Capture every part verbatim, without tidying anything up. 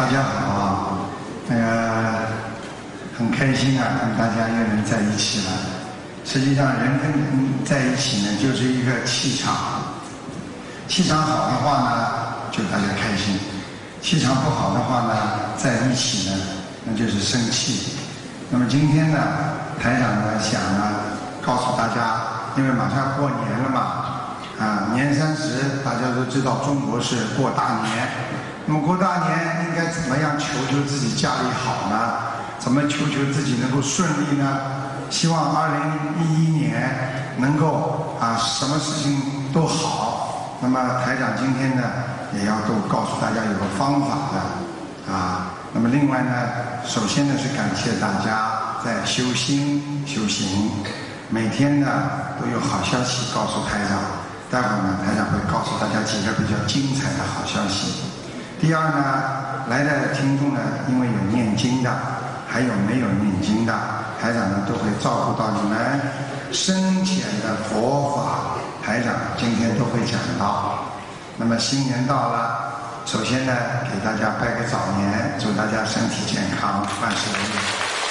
大家好啊，那个很开心啊，跟大家又能在一起了。实际上，人跟人在一起呢，就是一个气场。气场好的话呢，就大家开心；气场不好的话呢，在一起呢，那就是生气。那么今天呢，台长呢想呢告诉大家，因为马上过年了嘛，啊，年三十大家都知道中国是过大年。那么过大年应该怎么样求求自己家里好呢？怎么求求自己能够顺利呢？希望二零一一年能够啊什么事情都好。那么台长今天呢也要都告诉大家有个方法的啊。那么另外呢，首先呢是感谢大家在修心修行，每天呢都有好消息告诉台长。待会儿呢台长会告诉大家几个比较精彩的好消息。第二呢，来的听众呢，因为有念经的，还有没有念经的，台长呢都会照顾到你们深浅的佛法，台长今天都会讲到。那么新年到了，首先呢给大家拜个早年，祝大家身体健康，万事如意。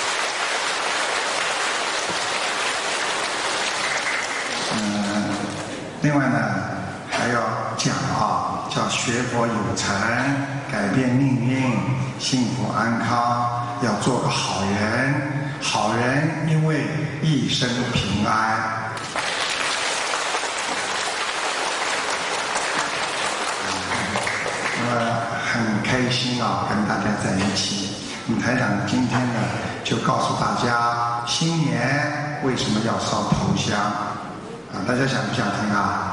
嗯，另外呢还要讲啊，叫学佛有成，改变命运，幸福安康，要做个好人。好人因为一生平安。那么很开心啊，跟大家在一起。那么台长今天呢，就告诉大家，新年为什么要烧头香啊？大家想不想听啊？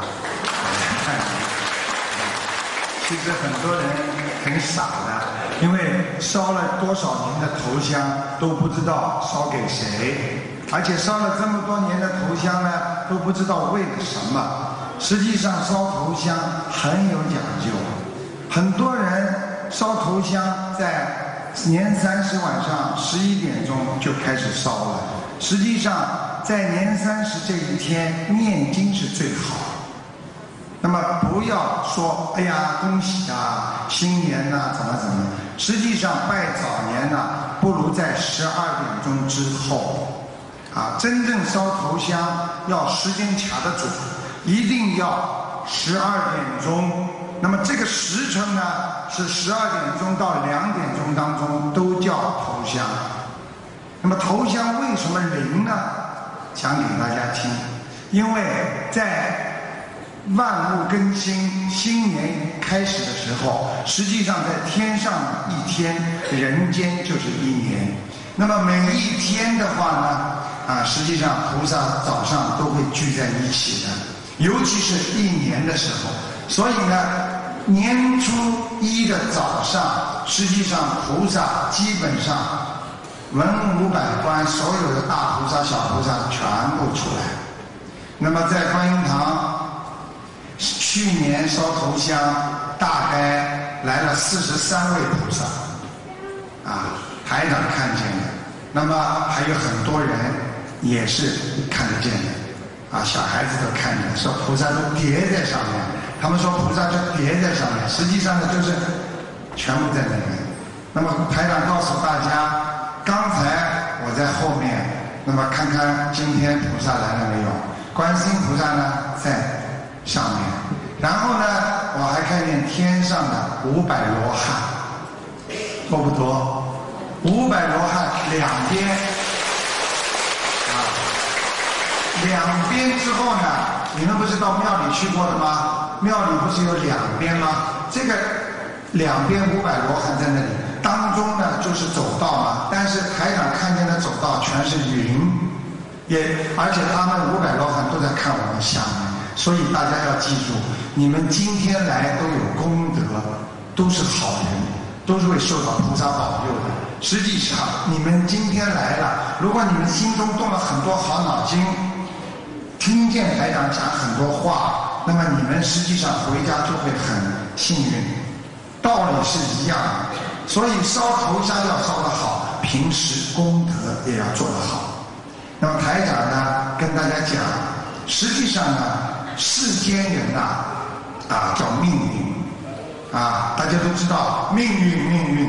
其实很多人很傻的，因为烧了多少年的头香都不知道烧给谁，而且烧了这么多年的头香呢，都不知道为了什么。实际上烧头香很有讲究，很多人烧头香在年三十晚上十一点钟就开始烧了。实际上在年三十这一天念经是最好。那么不要说哎呀恭喜啊新年呐、啊、怎么怎么，实际上拜早年呐、啊、不如在十二点钟之后啊，真正烧头香要时间卡得准，一定要十二点钟。那么这个时辰呢是十二点钟到两点钟当中都叫头香。那么头香为什么灵呢？讲给大家听，因为在万物更新，新年开始的时候，实际上在天上一天，人间就是一年。那么每一天的话呢，啊，实际上菩萨早上都会聚在一起的，尤其是一年的时候。所以呢，年初一的早上，实际上菩萨基本上文武百官所有的大菩萨、小菩萨全部出来。那么在观音堂。去年烧头香，大概来了四十三位菩萨，啊，台长看见的。那么还有很多人也是看得见的，啊，小孩子都看见，说菩萨都叠在上面。他们说菩萨就叠在上面，实际上呢就是全部在那边。那么台长告诉大家，刚才我在后面，那么看看今天菩萨来了没有？观世音菩萨呢在上面，然后呢，我还看见天上的五百罗汉，多不多？五百罗汉两边，啊，两边之后呢，你们不是到庙里去过的吗？庙里不是有两边吗？这个两边五百罗汉在那里，当中呢就是走道嘛。但是台长看见的走道全是云，也而且他们五百罗汉都在看我们下面。所以大家要记住，你们今天来都有功德，都是好人，都是会受到菩萨保佑的。实际上你们今天来了，如果你们心中动了很多好脑筋，听见台长讲很多话，那么你们实际上回家就会很幸运。道理是一样的，所以烧头香要烧得好，平时功德也要做得好。那么台长呢跟大家讲，实际上呢世间人呐、啊，啊叫命运，啊，大家都知道命运命运，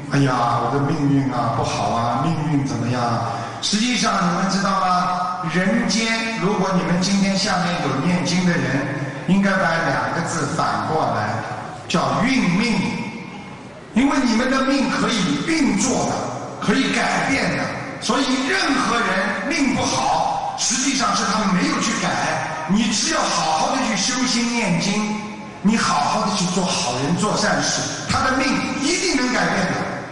哎呀，我的命运啊不好啊，命运怎么样？实际上你们知道吗？人间，如果你们今天下面有念经的人，应该把两个字反过来，叫运命。因为你们的命可以运作的，可以改变的，所以任何人命不好，实际上是他们没有去改。你只要好好的去修心念经，你好好的去做好人做善事，他的命一定能改变的。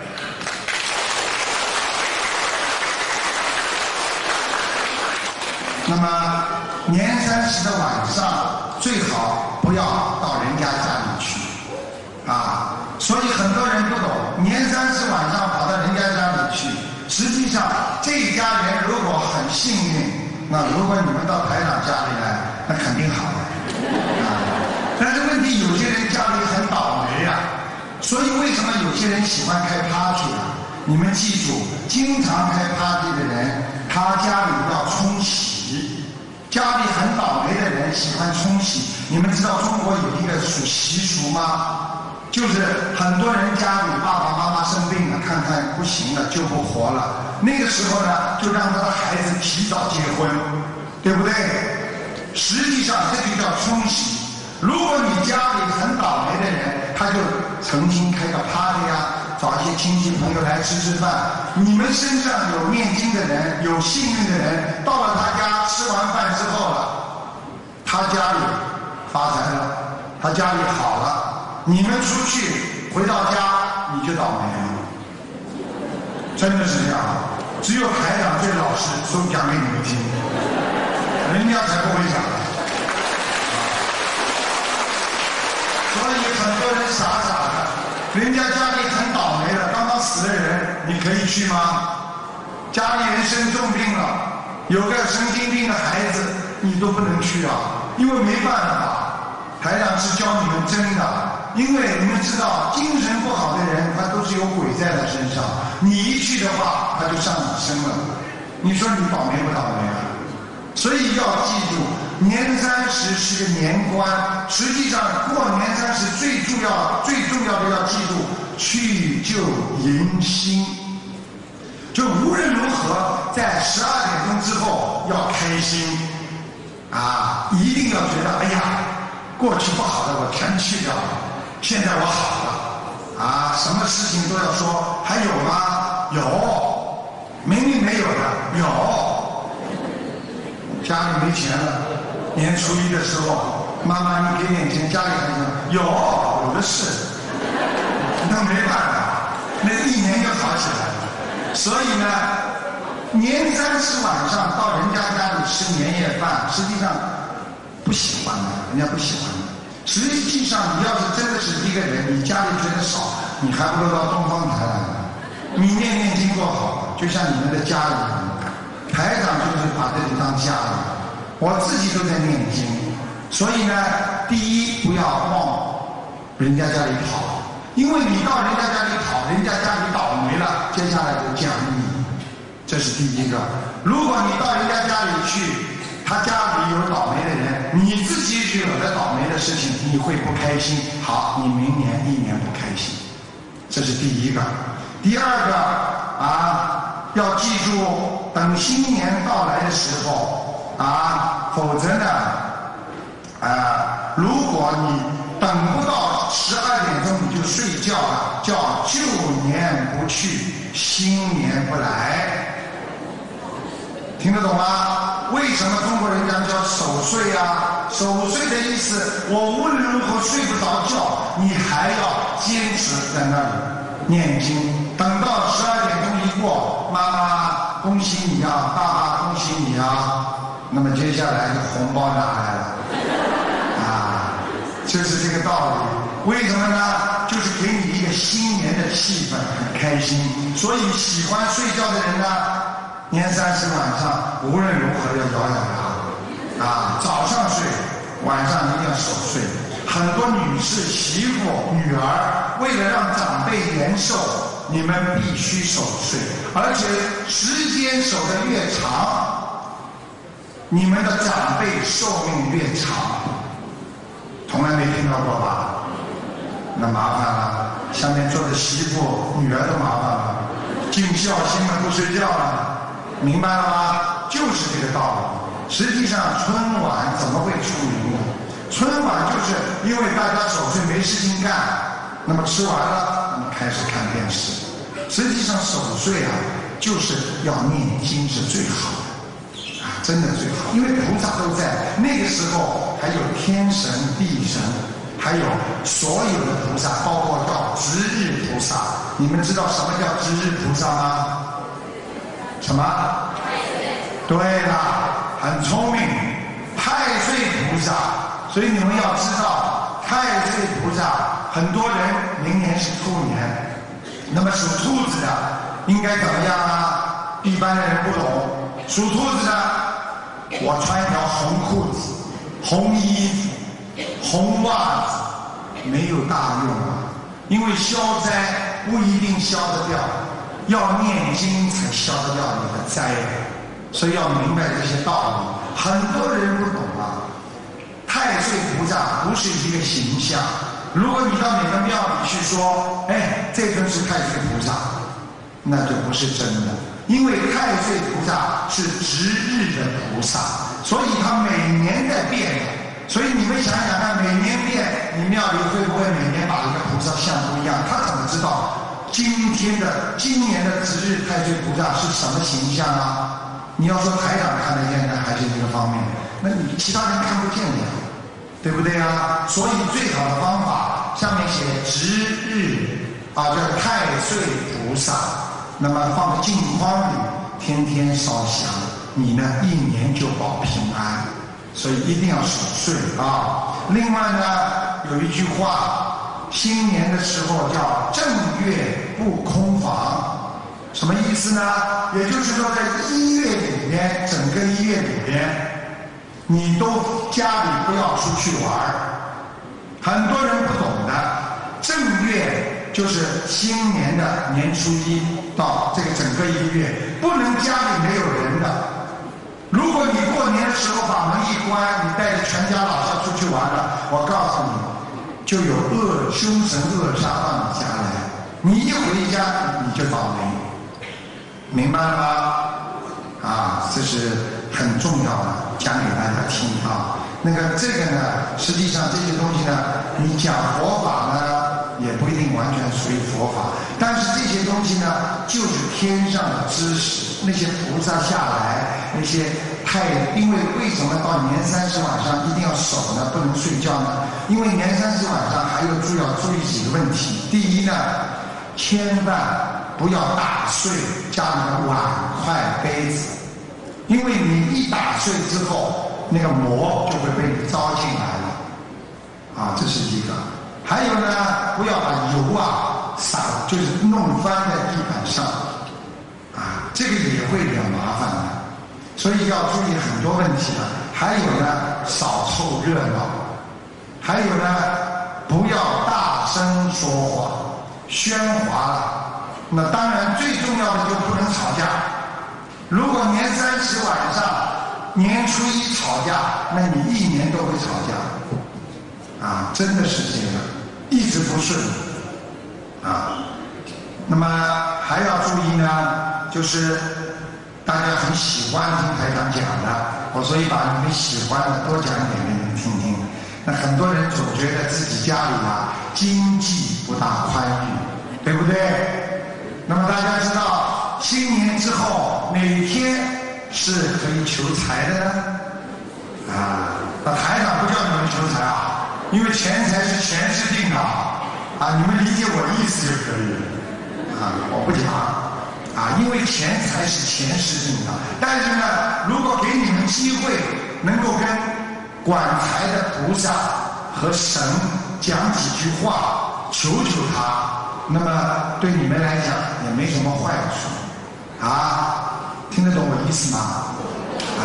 那么年三十的晚上最好不要到人家家里去啊，所以很多人不懂，年三十晚上跑到人家家里去，实际上这一家人如果很幸运，那如果你们到台长家里来，那肯定好的啊。但是问题有些人家里很倒霉啊，所以为什么有些人喜欢开 party 啊？你们记住，经常开 party 的人，他家里要冲洗。家里很倒霉的人喜欢冲洗，你们知道中国有一个属习俗吗？就是很多人家里爸爸妈妈生病了，看看不行了，救不活了，那个时候呢，就让他的孩子提早结婚，对不对？实际上这就叫冲洗。如果你家里很倒霉的人，他就曾经开个 party 啊，找一些亲戚朋友来吃吃饭，你们身上有念经的人，有幸运的人，到了他家吃完饭之后了，他家里发财了，他家里好了，你们出去回到家你就倒霉了，真的是这样。只有台长最老实，说讲给你们听，人家才不会讲。所以很多人傻傻的，人家家里很倒霉了，刚刚死的人，你可以去吗？家里人生重病了，有个神经病的孩子，你都不能去啊，因为没办法。台长是教你们真的，因为你们知道，精神不好的人，他都是有鬼在他身上，你一去的话，他就上你身了。你说你倒霉不倒霉啊？所以要记住，年三十是个年关，实际上过年三十最重要、最重要的要记住去旧迎新。就无论如何，在十二点钟之后要开心啊，一定要觉得哎呀，过去不好的我全去掉了，现在我好了啊，什么事情都要说还有吗？有，明明没有的有。家里没钱了，年初一的时候，妈妈你给点钱，家里还有有有的是，那没办法，那一年就好起来了。所以呢，年三十晚上到人家家里吃年夜饭，实际上不喜欢的，人家不喜欢的。实际上，你要是真的是一个人，你家里觉得少，你还不如到东方台来呢。你念念经多好，就像你们的家里人。台长就是把这里当家里，我自己都在念经，所以呢，第一不要往人家家里跑，因为你到人家家里跑，人家家里倒霉了，接下来就讲你，这是第一个。如果你到人家家里去，他家里有倒霉的人，你自己惹的倒霉的事情，你会不开心。好，你明年一年不开心，这是第一个。第二个啊，要记住。等新年到来的时候啊，否则呢，啊，如果你等不到十二点钟你就睡觉了，叫旧年不去，新年不来，听得懂吗？为什么中国人讲叫守岁啊？守岁的意思，我无论如何睡不着觉，你还要坚持在那里念经，等到十二点钟一过，妈妈。恭喜你啊，爸爸恭喜你啊！那么接下来的红包拿来了，啊，就是这个道理。为什么呢？就是给你一个新年的气氛，很开心。所以喜欢睡觉的人呢，年三十晚上无论如何要咬咬牙，啊，早上睡，晚上一定要守岁。很多女士、媳妇、女儿，为了让长辈延寿。你们必须守岁，而且时间守得越长，你们的长辈寿命越长。从来没听到过吧？那麻烦了， 下面坐的媳妇、女儿都麻烦了，尽孝心了不睡觉了，明白了吗？就是这个道理。实际上春晚怎么会出名呢？春晚就是因为大家守岁没事情干，那么吃完了，那么开始看电视。实际上守岁啊，就是要念经是最好的啊，真的最好，因为菩萨都在那个时候，还有天神、地神，还有所有的菩萨，包括到值日菩萨。你们知道什么叫值日菩萨吗？什么？对了，很聪明，太岁菩萨。所以你们要知道，太岁菩萨，很多人明年是兔年。那么属兔子的应该怎么样啊？一般的人不懂。属兔子的，我穿一条红裤子、红衣服、红袜子，没有大用啊。因为消灾不一定消得掉，要念经才消得掉你的灾。所以要明白这些道理。很多人不懂啊。太岁菩萨不是一个形象。如果你到哪个庙里去说，哎，这尊是太岁菩萨，那就不是真的。因为太岁菩萨是值日的菩萨，所以他每年在变的。所以你们想想看，每年变，你庙里会不会每年把一个菩萨像不一样？他怎么知道今天的今年的值日太岁菩萨是什么形象啊？你要说台长看得见，那还是一个方面，那你其他人看不见的呀。对不对啊？所以最好的方法，上面写值日啊，叫太岁菩萨，那么放在镜框里，天天烧香，你呢一年就保平安。所以一定要守岁啊。另外呢，有一句话，新年的时候叫正月不空房，什么意思呢？也就是说，在一月里边，整个一月里边。你都家里不要出去玩，很多人不懂的。正月就是新年的年初一到这个整个一个月，不能家里没有人的。如果你过年的时候把门一关，你带着全家老少出去玩了，我告诉你，就有恶凶神恶煞到你家来。你一回家你就倒霉，明白了吗？啊，这是很重要的，讲给大家听啊。那个这个呢，实际上这些东西呢，你讲佛法呢，也不一定完全属于佛法，但是这些东西呢，就是天上的知识。那些菩萨下来，那些太，因为为什么到年三十晚上一定要守呢？不能睡觉呢？因为年三十晚上还有注要注意几个问题。第一呢，千万不要打碎家里的碗筷杯子，因为你一打碎之后，那个魔就会被你招进来了，啊，这是一个。还有呢，不要把油啊洒，就是弄翻在地板上，啊，这个也会比较麻烦的，所以要注意很多问题了。还有呢，少凑热闹，还有呢，不要大声说话，喧哗了。那当然最重要的就不能吵架。如果年三十晚上、年初一吵架，那你一年都会吵架，啊，真的是这样，一直不顺，啊。那么还要注意呢，就是大家很喜欢听台长讲的，我所以把你们喜欢的多讲一点给你们听听。那很多人总觉得自己家里啊经济不大宽裕，对不对？那么大家知道新年之后哪天是可以求财的呢？啊，那台长不叫你们求财啊，因为钱财是前世定的啊，你们理解我的意思就可以了啊，我不讲啊，因为钱财是前世定的。但是呢，如果给你们机会能够跟管财的菩萨和神讲几句话，求求他，那么对你们来讲也没什么坏处啊，听得懂我意思吗？啊，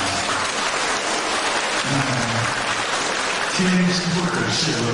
嗯，天机不可泄露，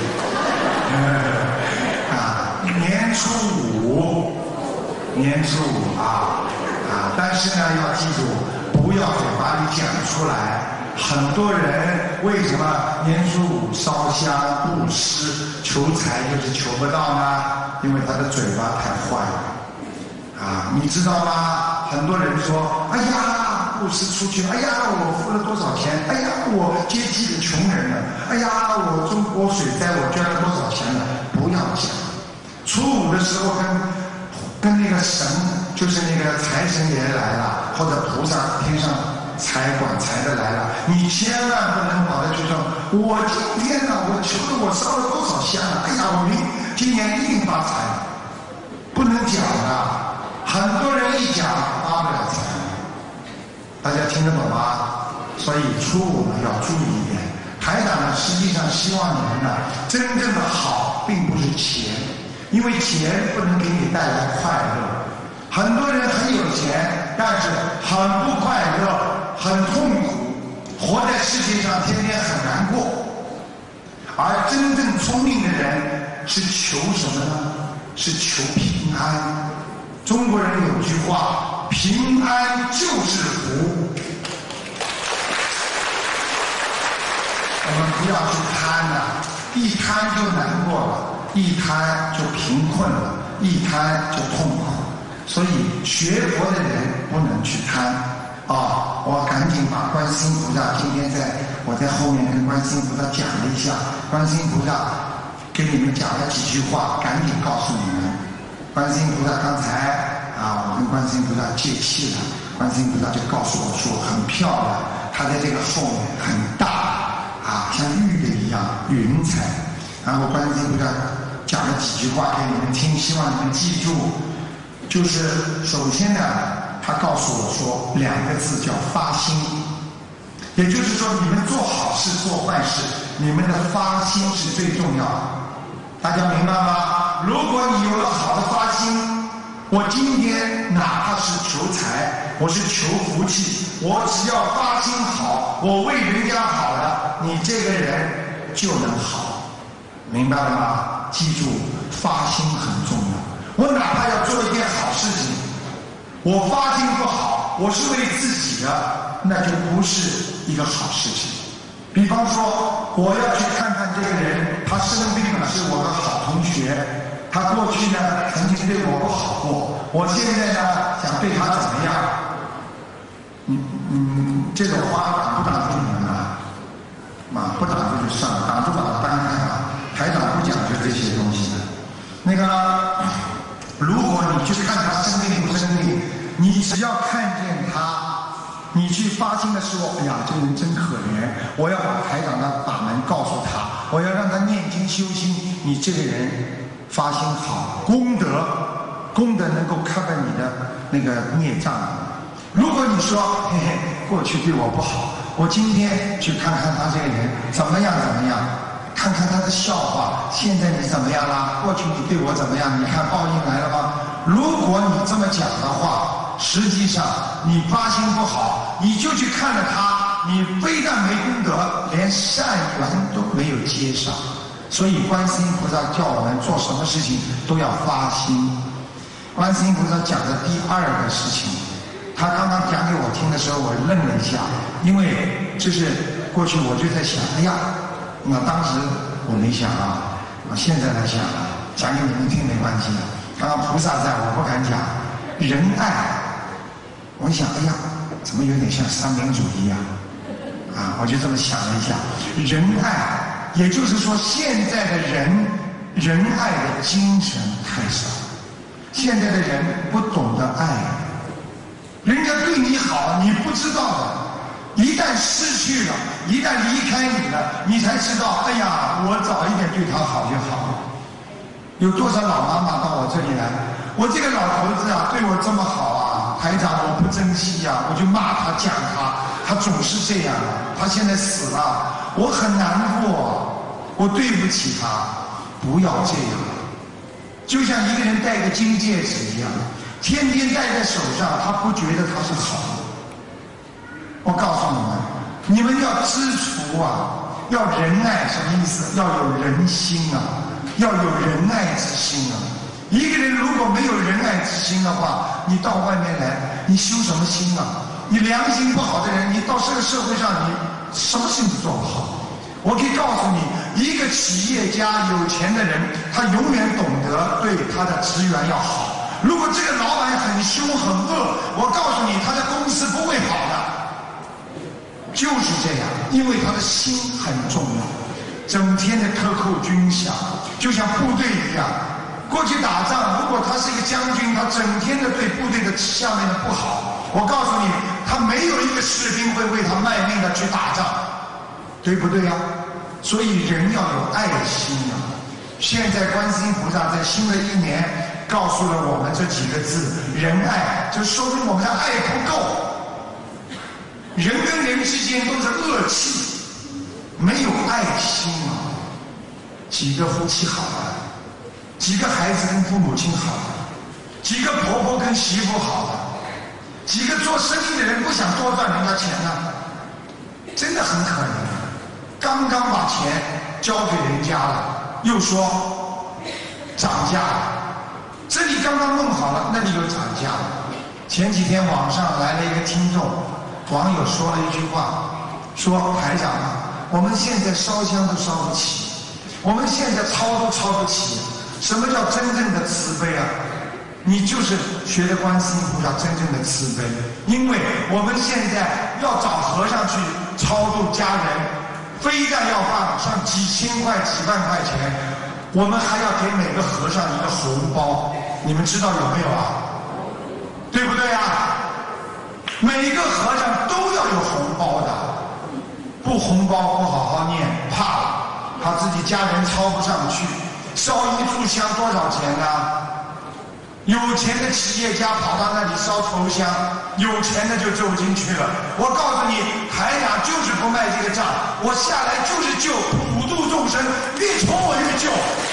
嗯，啊，年初五，年初五啊啊，但是呢要记住，不要嘴巴里讲出来， 很多人为什么年初五烧香布施求财就是求不到呢？因为他的嘴巴太坏了啊！你知道吗？很多人说：“哎呀，布施出去，哎呀，我付了多少钱？哎呀，我接济了穷人了，哎呀，我中国水灾我捐了多少钱了？”不要讲，初五的时候跟跟那个神，就是那个财神爷来了，或者菩萨天上财管财的来了，你千万不能跑到去说：“我今天呢，我求了我烧了多少香了？哎呀，我明今年一定发财。”不能讲的。很多人一讲发不了财，大家听得懂吗？所以初五呢要注意一点。台长呢实际上希望你们呢真正的好并不是钱，因为钱不能给你带来快乐。很多人很有钱，但是很不快乐，很痛苦，活在世界上天天很难过。而真正聪明的人是求什么呢？是求平安。中国人有句话：平安就是福。我们不要去贪了，一贪就难过了，一贪就贫困了，一贪就痛苦。所以学佛的人不能去贪啊！我赶紧把观世音菩萨，今天在我在后面跟观世音菩萨讲了一下，观世音菩萨给你们讲了几句话，赶紧告诉你们。观世音菩萨刚才啊，我跟观世音菩萨借气了，观世音菩萨就告诉我说很漂亮，它在这个后面很大啊，像玉的一样云彩。然后观世音菩萨讲了几句话给你们听，希望你们记住。就是首先呢，他告诉我说两个字叫发心，也就是说你们做好事做坏事，你们的发心是最重要的。大家明白吗？如果你有了好的发心，我今天哪怕是求财，我是求福气，我只要发心好，我为人家好了，你这个人就能好，明白了吗？记住，发心很重要。我哪怕要做一件好事情，我发心不好，我是为自己的，那就不是一个好事情。比方说，我要去看看这个人，他生病了，是我的好同学，他过去呢曾经对我不好过，我现在呢想对他怎么样？嗯嗯，这种话挡不挡住你们啊？嘛，不挡住就算了，挡住把它搬开了。台长不讲究这些东西的。那个，如果你去看他生病不生病，你只要看见他，你去发心的时候，哎呀，这个人真可怜，我要把台长的法门告诉他，我要让他念经修心，你这个人发心好，功德，功德能够 cover 你的那个孽障。如果你说，嘿嘿，过去对我不好，我今天去看看他这个人怎么样怎么样，看看他的笑话，现在你怎么样啦？过去你对我怎么样？你看报应来了吗？如果你这么讲的话，实际上你发心不好，你就去看了他，你非但没功德，连善缘都没有接上。所以观世音菩萨叫我们做什么事情都要发心。观世音菩萨讲的第二个事情，他刚刚讲给我听的时候，我愣了一下，因为就是过去我就在想，哎呀，那当时我没想啊，我现在来想啊，讲给你们听没关系的。刚刚菩萨在，我不敢讲。仁爱，我想，哎呀，怎么有点像三民主义啊？啊，我就这么想了一下。仁爱，也就是说，现在的人仁爱的精神太少，现在的人不懂得爱，人家对你好，你不知道的。一旦失去了，一旦离开你了，你才知道，哎呀，我早一点对他好就好了。有多少老妈妈到我这里来，我这个老头子啊，对我这么好啊，台长我不珍惜呀、啊，我就骂他讲他，他总是这样，他现在死了，我很难过，我对不起他，不要这样。就像一个人戴个金戒指一样，天天戴在手上，他不觉得他是好的。我告诉你们，你们要知足啊，要仁爱，什么意思？要有仁心啊，要有仁爱之心啊。一个人如果没有仁爱之心的话，你到外面来，你修什么心啊？你良心不好的人，你到这个社会上，你什么事情都做不好。我可以告诉你，一个企业家有钱的人，他永远懂得对他的职员要好。如果这个老板很凶很恶，我告诉你，他的公司不会好的。就是这样，因为他的心很重要，整天的克扣军饷，就像部队一样。过去打仗，如果他是一个将军，他整天的对部队的下面的不好，我告诉你，他没有一个士兵会为他卖命的去打仗，对不对呀？所以人要有爱心啊！现在观世音菩萨在新的一年告诉了我们这几个字：仁爱，就说明我们的爱不够。人跟人之间都是恶气，没有爱心啊！几个夫妻好了，几个孩子跟父母亲好了，几个婆婆跟媳妇好了，几个做生意的人不想多赚人家钱呢、啊，真的很可怜。刚刚把钱交给人家了，又说涨价了，这里刚刚弄好了，那里又涨价了。前几天网上来了一个听众，网友说了一句话，说台长啊，我们现在烧香都烧不起，我们现在抄都抄不起，什么叫真正的慈悲啊？你就是学的观世音菩萨真正的慈悲，因为我们现在要找和尚去超度家人，非但要放上几千块几万块钱，我们还要给每个和尚一个红包，你们知道有没有啊？对不对啊？每个和尚都要有红包的，不红包不好好念，怕了怕自己家人抄不上去，烧一炷香多少钱呢？有钱的企业家跑到那里烧头香，有钱的就走进去了。我告诉你，台长就是不卖这个账，我下来就是救，普度众生，越穷我越救。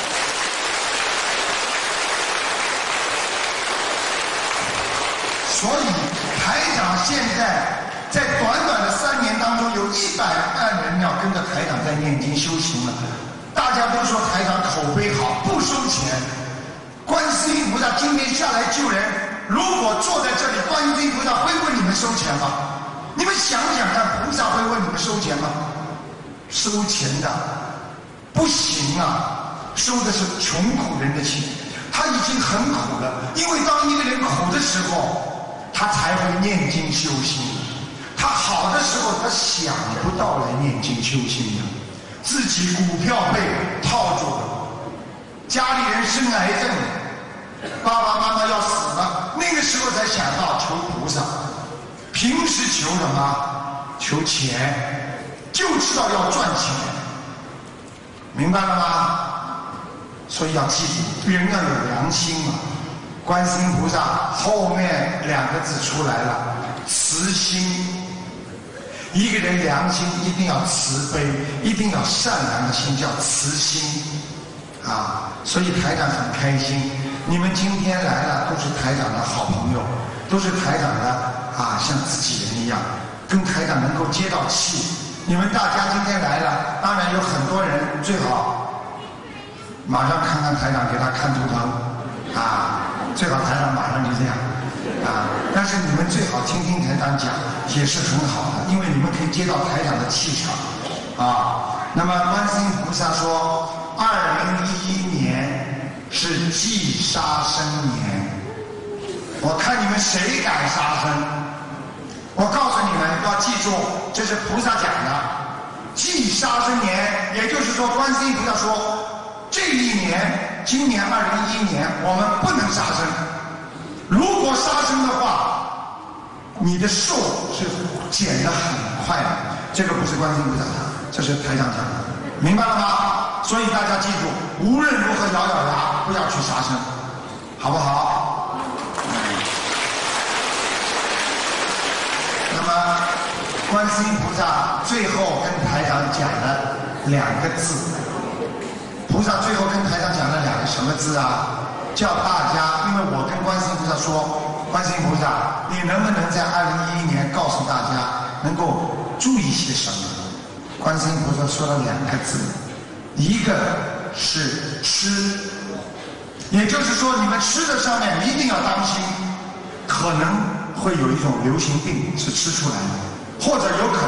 所以台长现在在短短的三年当中，有一百万人要跟着台长在念经修行了。大家都说台长口碑好，不收钱。观世音菩萨今天下来救人，如果坐在这里，观世音菩萨会问你们收钱吗？你们想想看，菩萨会问你们收钱吗？收钱的不行啊，收的是穷苦人的钱。他已经很苦了，因为当一个人苦的时候，他才会念经修心。他好的时候，他想不到来念经修心的，自己股票被套住了，家里人生癌症，爸爸妈妈要死了，那个时候才想到求菩萨。平时求什么？求钱，就知道要赚钱，明白了吗？所以要记住，人要有良心嘛。观世音菩萨后面两个字出来了，慈心。一个人良心一定要慈悲，一定要善良的心，叫慈心啊。所以台长很开心，你们今天来了都是台长的好朋友，都是台长的啊，像自己人一样，跟台长能够接到气。你们大家今天来了，当然有很多人最好马上看看台长，给他看图腾啊，最好台长马上就这样啊。但是你们最好听听台长讲，也是很好的，因为你们可以接到台长的气场啊。那么观世音菩萨说，二零一一年是忌杀生年，我看你们谁敢杀生？我告诉你们要记住，这是菩萨讲的，忌杀生年，也就是说，观世音菩萨说，这一年，今年二零一一年，我们不能杀生。如果杀生的话，你的寿是减得很快的。这个不是观世音菩萨讲，这是台长讲的，明白了吗？所以大家记住，无论如何咬咬牙，不要去杀生，好不好？那么，观世音菩萨最后跟台长讲了两个字。菩萨最后跟台长讲了两个什么字啊？叫大家，因为我跟观世音菩萨说，观世音菩萨，你能不能在二零一一年告诉大家能够注意些什么？观世音菩萨说了两个字，一个是吃，也就是说你们吃的上面一定要当心，可能会有一种流行病是吃出来的，或者有可能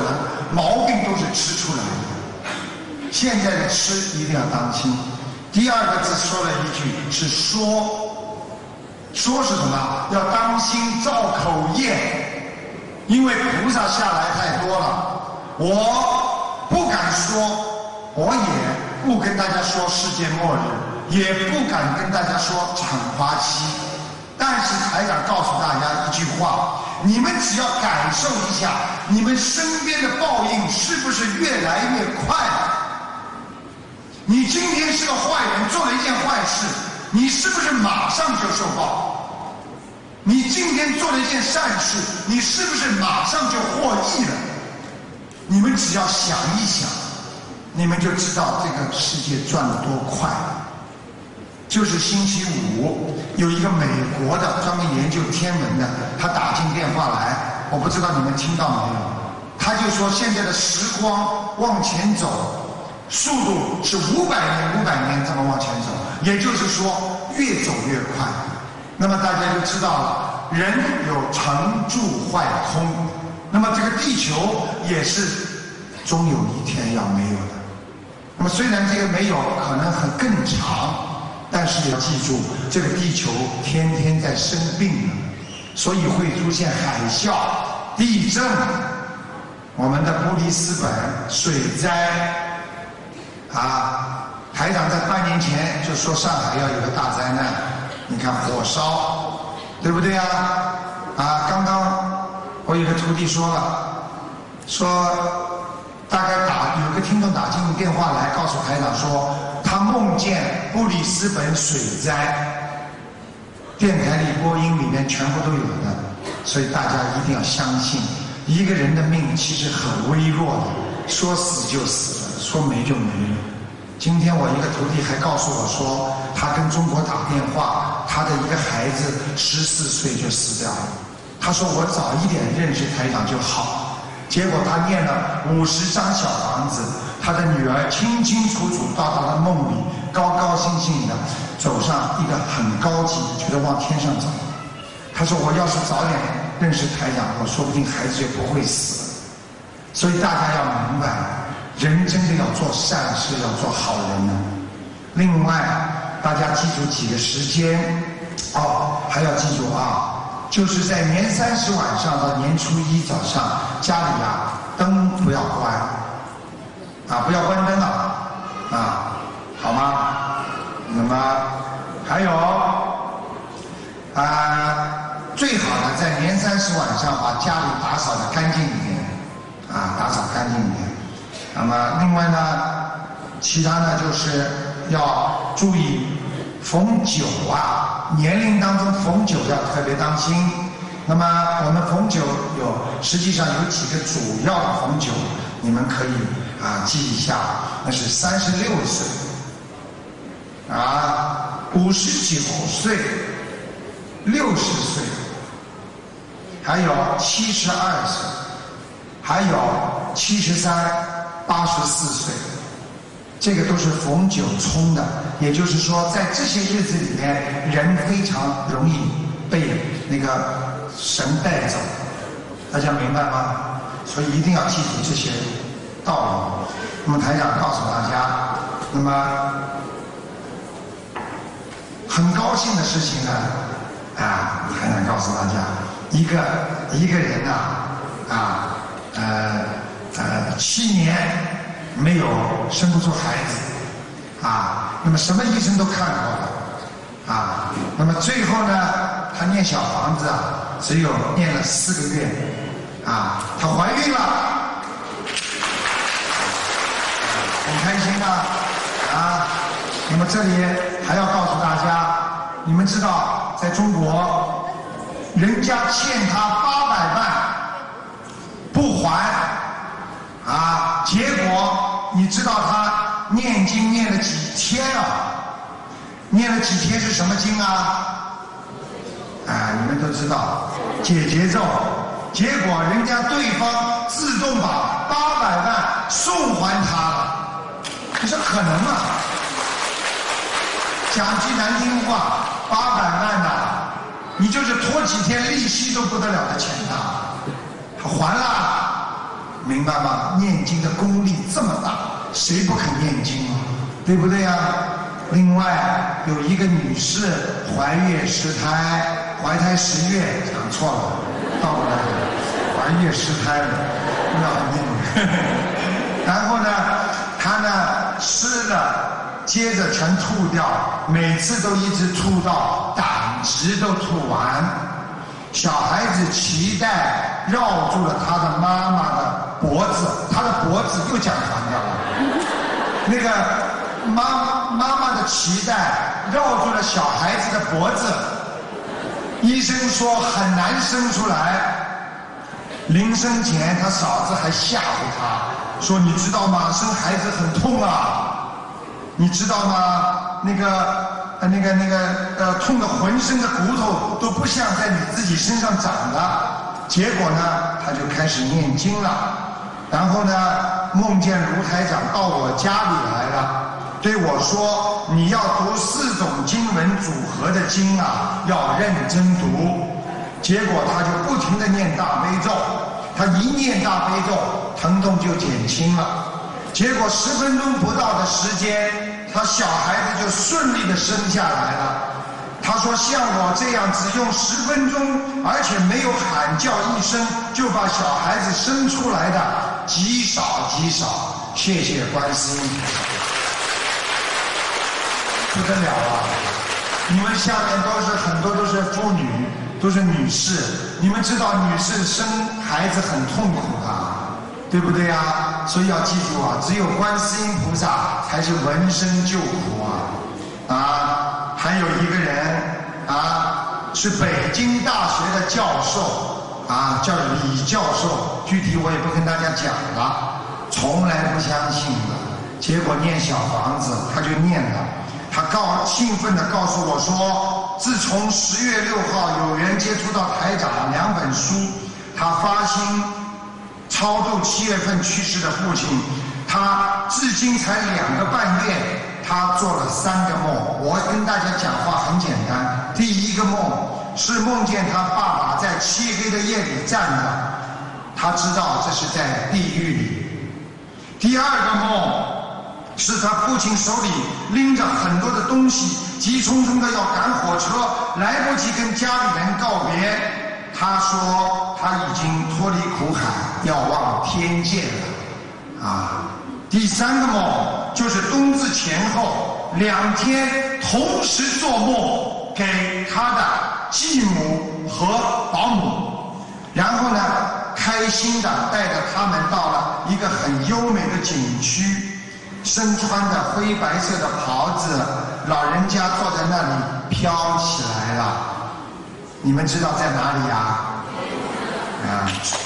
毛病都是吃出来的。现在的吃一定要当心。第二个字说了一句是说，说是什么？要当心造口业，因为菩萨下来太多了，我不敢说，我也不跟大家说世界末日，也不敢跟大家说惩罚期。但是台长告诉大家一句话，你们只要感受一下，你们身边的报应是不是越来越快了？你今天是个坏人，做了一件坏事，你是不是马上就受报？你今天做了一件善事，你是不是马上就获益了？你们只要想一想，你们就知道这个世界转得多快。就是星期五，有一个美国的专门研究天文的，他打进电话来，我不知道你们听到没有？他就说现在的时光往前走，速度是五百年、五百年这么往前走，也就是说越走越快。那么大家就知道了，人有成住坏空，那么这个地球也是终有一天要没有的。那么虽然这个没有可能很更长，但是要记住，这个地球天天在生病，所以会出现海啸、地震，我们的布里斯本水灾啊，台长在半年前就说上海要有个大灾难，你看火烧，对不对啊？啊，刚刚我有个徒弟说了，说大概打有个听众打进电话来告诉台长说，他梦见布里斯本水灾，电台里播音里面全部都有的，所以大家一定要相信，一个人的命其实很微弱的，说死就死了，说没就没了。今天我一个徒弟还告诉我说，他跟中国打电话，他的一个孩子十四岁就死掉了。他说我早一点认识台长就好，结果他念了五十张小房子，他的女儿清清楚楚到他的梦里，高高兴兴的走上一个很高级，觉得往天上走。他说我要是早点认识台长，我说不定孩子就不会死了。所以大家要明白，人真的要做善事，要做好人呢。另外，大家记住几个时间哦，还要记住啊，就是在年三十晚上到年初一早上，家里啊灯不要关啊，不要关灯啊啊，好吗？那么还有啊，最好呢在年三十晚上把家里打扫得干净一点啊，打扫干净一点。那么另外呢，其他呢就是要注意逢九啊，年龄当中逢九要特别当心。那么我们逢九有实际上有几个主要的逢九，你们可以啊记一下，那是三十六岁啊，五十九岁，六十岁，还有七十二岁，还有七十三、八十四岁，这个都是逢九冲的。也就是说，在这些日子里面，人非常容易被那个神带走，大家明白吗？所以一定要记住这些道理。那么台长告诉大家，那么很高兴的事情呢，啊，台长告诉大家，一个一个人呐，啊，啊，呃呃，七年没有生不出孩子，啊，那么什么医生都看过了，啊，那么最后呢，他念小房子啊，只有念了四个月，啊，她怀孕了，很开心啊，啊，那么这里还要告诉大家，你们知道，在中国，人家欠他八百万不还，啊，结果你知道他念经念了几天啊？念了几天是什么经啊？啊，你们都知道，解结咒。结果人家对方自动把八百万送还他了，你说可能吗？讲句难听话，八百万呐、啊，你就是拖几天利息都不得了的钱呐、啊，他还了， 明白吗？念经的功力这么大，谁不肯念经啊？对不对呀？另外有一个女士怀孕十胎，怀胎十月，讲错了，倒过来了，怀孕十胎了，不要念。然后呢，她呢吃了，接着全吐掉，每次都一直吐到胆汁都吐完。小孩子脐带绕住了他的妈妈的脖子，他的脖子又讲反掉了。那个妈妈妈的脐带绕住了小孩子的脖子，医生说很难生出来。临生前，他嫂子还吓唬他说：“你知道吗？生孩子很痛啊，你知道吗？那个。”呃，那个那个呃，痛的浑身的骨头都不像在你自己身上长的。结果呢，他就开始念经了。然后呢，梦见卢台长到我家里来了，对我说：“你要读四种经文组合的经啊，要认真读。”结果他就不停地念大悲咒，他一念大悲咒，疼痛就减轻了。结果十分钟不到的时间，他小孩子就顺利的生下来了。他说像我这样只用十分钟，而且没有喊叫一声就把小孩子生出来的极少极少。谢谢观世音菩萨，不得了啊！你们下面都是很多都是妇女，都是女士，你们知道女士生孩子很痛苦的，对不对呀？所以要记住啊，只有观世音菩萨才是闻声救苦啊！啊，还有一个人啊，是北京大学的教授啊，叫李教授，具体我也不跟大家讲了，从来不相信的，结果念小房子他就念了，他告兴奋地告诉我说，自从十月六号有缘接触到台长两本书，他发心超度七月份去世的父亲，他至今才两个半月，他做了三个梦。我跟大家讲话很简单，第一个梦是梦见他爸爸在漆黑的夜里站着，他知道这是在地狱里。第二个梦是他父亲手里拎着很多的东西，急匆匆的要赶火车，来不及跟家里人告别。他说他已经脱离苦海，要往天界了啊！第三个梦就是冬至前后两天同时做梦给他的继母和保姆，然后呢开心的带着他们到了一个很优美的景区，身穿着灰白色的袍子，老人家坐在那里飘起来了。你们知道在哪里呀？啊，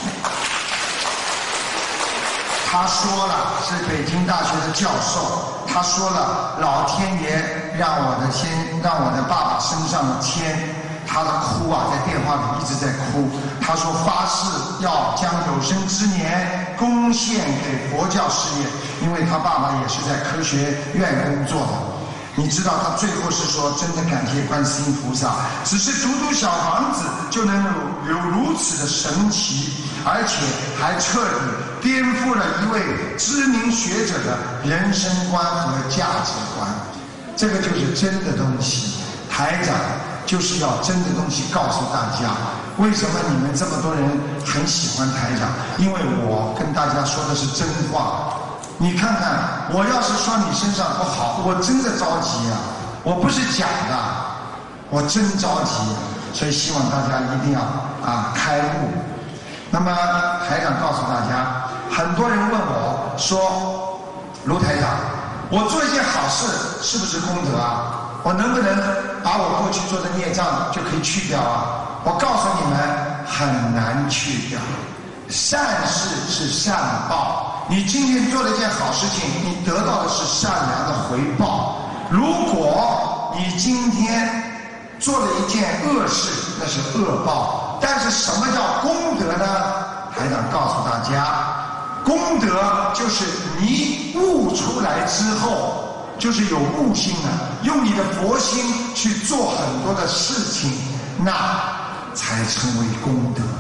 他说了，是北京大学的教授，他说了，老天爷让我的先让我的爸爸升上了天。他的哭啊，在电话里一直在哭。他说发誓要将有生之年贡献给佛教事业，因为他爸爸也是在科学院工作的。你知道他最后是说，真的感谢观世音菩萨，只是读读小房子就能有如此的神奇，而且还彻底颠覆了一位知名学者的人生观和价值观。这个就是真的东西，台长就是要真的东西告诉大家。为什么你们这么多人很喜欢台长？因为我跟大家说的是真话。你看看，我要是说你身上不好，我真的着急啊！我不是假的，我真着急。所以希望大家一定要啊开悟。那么台长告诉大家，很多人问我说，卢台长，我做一件好事是不是功德啊？我能不能把我过去做的孽障就可以去掉啊？我告诉你们，很难去掉。善事是善报。你今天做了一件好事情，你得到的是善良的回报。如果你今天做了一件恶事，那是恶报。但是什么叫功德呢？台长告诉大家，功德就是你悟出来之后，就是有悟性了，用你的佛心去做很多的事情，那才成为功德。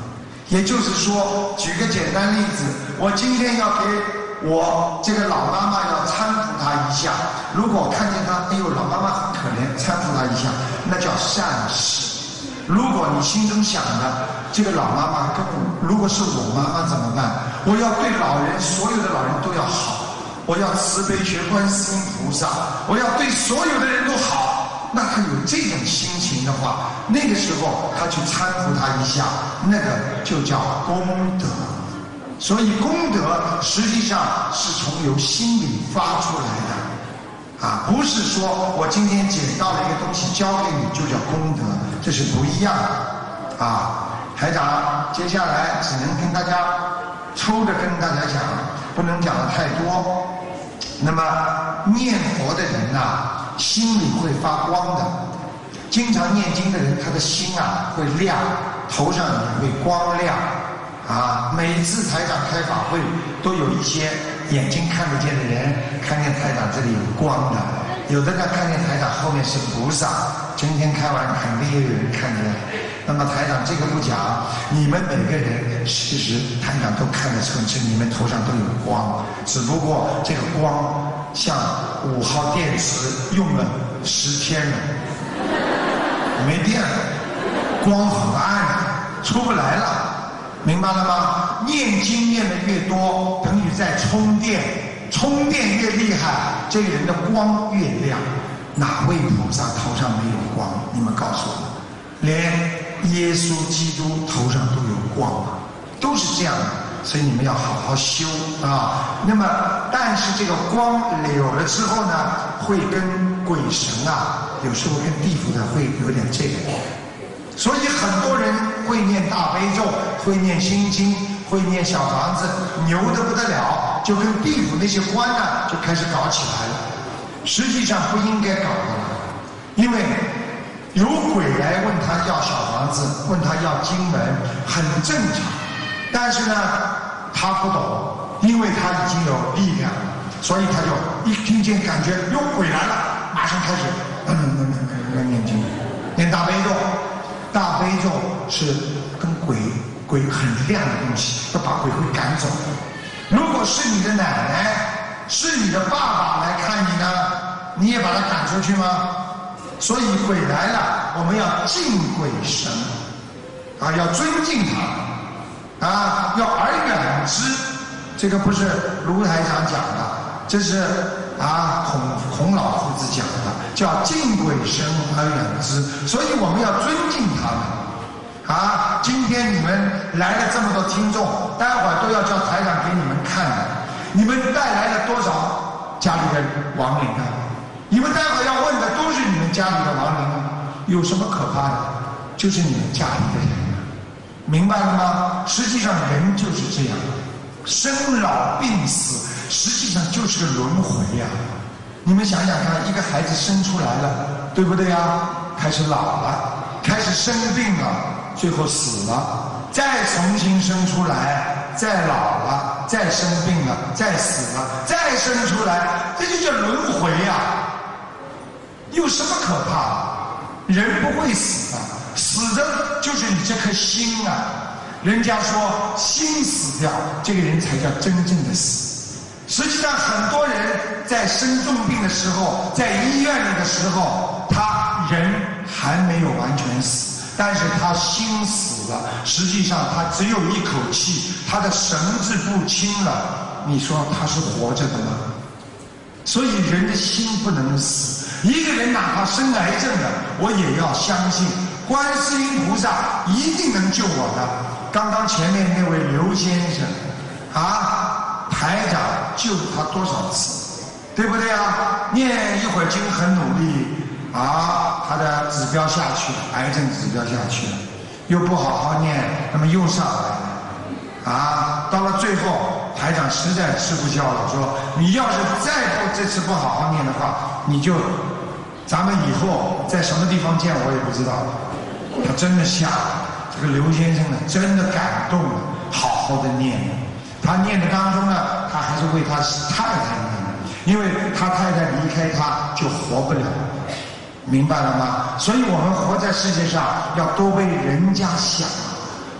也就是说，举个简单例子，我今天要给我这个老妈妈要搀扶她一下，如果看见她，哎呦，老妈妈很可怜，搀扶她一下，那叫善事。如果你心中想的这个老妈妈跟我，如果是我妈妈怎么办？我要对老人，所有的老人都要好，我要慈悲学观世音菩萨，我要对所有的人都好。那他有这种心情的话，那个时候他去搀扶他一下，那个就叫功德。所以功德实际上是从由心里发出来的，啊，不是说我今天捡到了一个东西交给你就叫功德，这是不一样的。啊，台长接下来只能跟大家抽着跟大家讲，不能讲的太多。那么念佛的人啊，心里会发光的，经常念经的人，他的心啊会亮，头上也会光亮啊。每一次台长开法会，都有一些眼睛看不见的人看见台长这里有光的，有的呢看见台长后面是菩萨。今天开完肯定也有人看见。那么台长这个不讲，你们每个人其实台长都看得出，是你们头上都有光，只不过这个光像五号电池用了十天了，没电了，光很暗，出不来了，明白了吗？念经念得越多，等于在充电，充电越厉害，这个人的光越亮。哪位菩萨头上没有光？你们告诉我，连耶稣基督头上都有光，都是这样的。所以你们要好好修啊。那么，但是这个光有了之后呢，会跟鬼神啊，有时候跟地府的会有点这个。所以很多人会念大悲咒，会念心经，会念小房子，牛得不得了，就跟地府那些官呢就开始搞起来了。实际上不应该搞的，因为有鬼来问他要小房子，问他要经文，很正常。但是呢，他不懂，因为他已经有力量了，所以他就一听见感觉有鬼来了，马上开始嗯嗯嗯嗯念经，念大悲咒。大悲咒是跟鬼鬼很亮的东西，要把鬼会赶走。如果是你的奶奶，是你的爸爸来看你呢，你也把他赶出去吗？所以鬼来了，我们要敬鬼神啊，要尊敬他啊，要而远之。这个不是卢台长讲的，这是啊孔孔老夫子讲的，叫敬鬼神而远之。所以我们要尊敬他们啊。今天你们来了这么多听众，待会儿都要叫台长给你们看的。你们带来了多少家里的亡灵啊？你们待会儿要问的都是你们家里的亡灵啊，有什么可怕的？就是你们家里的人啊，明白了吗？实际上人就是这样，生老病死，实际上就是个轮回呀。你们想想看，一个孩子生出来了，对不对呀？开始老了，开始生病了，最后死了，再重新生出来，再老了，再生病了，再死了，再生出来，这就叫轮回呀。有什么可怕？人不会死的，死的就是你这颗心啊。人家说心死掉，这个人才叫真正的死。实际上很多人在生重病的时候，在医院里的时候，他人还没有完全死，但是他心死了，实际上他只有一口气，他的神志不清了，你说他是活着的吗？所以人的心不能死。一个人哪怕生癌症了，我也要相信观世音菩萨一定能救我的。刚刚前面那位刘先生啊，台长救他多少次，对不对啊？念一会儿经很努力啊，他的指标下去了，癌症指标下去了，又不好好念，那么又上来了啊。到了最后，台长实在吃不消了，说你要是再不这次不好好念的话，你就咱们以后在什么地方见我也不知道。他真的下了，这个刘先生呢，真的感动了，好好的念。他念的当中呢，他还是为他太太念，因为他太太离开他就活不了，明白了吗？所以我们活在世界上要多为人家想，